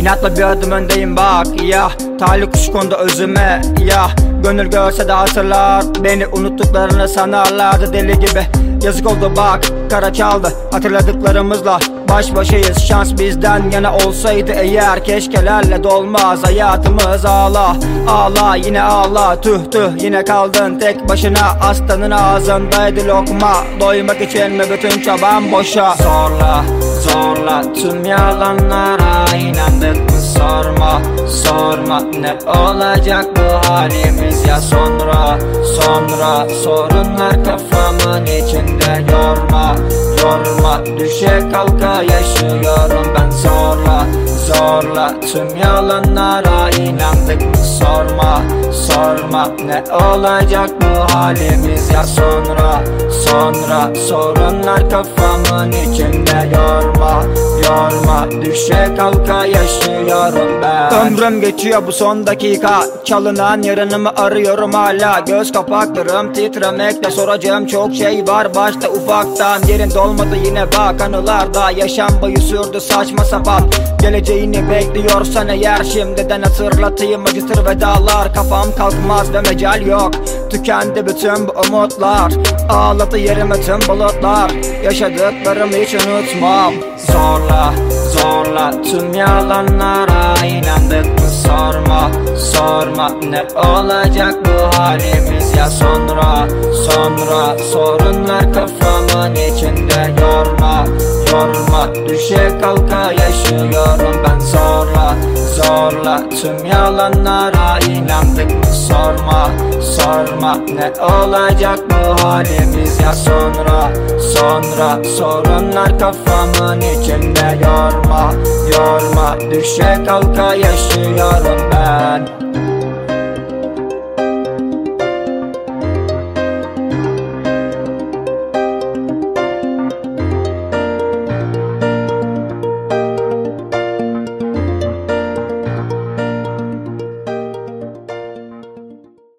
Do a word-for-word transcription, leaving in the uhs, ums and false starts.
İnatla bir adım öndeyim bak ya. Talih kuş kondu özüme ya. Gönül görse de hatırlar beni, unuttuklarını sanarlardı deli gibi. Yazık oldu bak, kara çaldı hatırladıklarımızla. Baş başayız, şans bizden yana olsaydı eğer. Keşkelerle dolmaz hayatımız, ağla ağla yine ağla. Tüh tüh yine kaldın tek başına, aslanın ağzındaydı lokma. Doymak için mi bütün çaban boşa? Zorla zorla tüm yalanlara inandık mı sorma sorma. Ne olacak bu halimiz ya sonra sonra. Sorunlar kafamın içinde, yorma yorma. Düşe kalka yaşıyorum ben zorla zorla. Tüm yalanlara inandık mı sorma sorma. Ne olacak bu halimiz ya sonra sonra. Sorunlar kafamın içinde, yorma yorma. Düşe kalka yaşıyorum ben. Ömrüm geçiyor bu son dakika, çalınan yarınımı arıyorum hala. Göz kapaklarım titremekte, soracağım çok şey var başta ufaktan. Yerin dolmadı yine bak anılarda, yaşam boyu sürdü saçma sapan. Geleceğini bekliyorsan eğer şimdiden hatırlatayım, acıtır vedalar. Kafam kalkmaz ve mecal yok, tükendi bütün bu umutlar. Ağladı yerime tüm bulutlar, yaşadıklarımı hiç unutmam. Zorla zorla tüm yalanlara inandık mı sorma sorma. Ne olacak bu halimiz ya sonra sonra. Sorunlar kafamın içinde, yorma yorma. Düşe kalka yaşıyorum ben zorla zorla. Tüm yalanlara inandık mı sorma sorma. Ne olacak bu halimiz ya sonra sonra. Sorunlar kafamın içinde, yorma yorma. Düşe kalka yaşıyorum ben.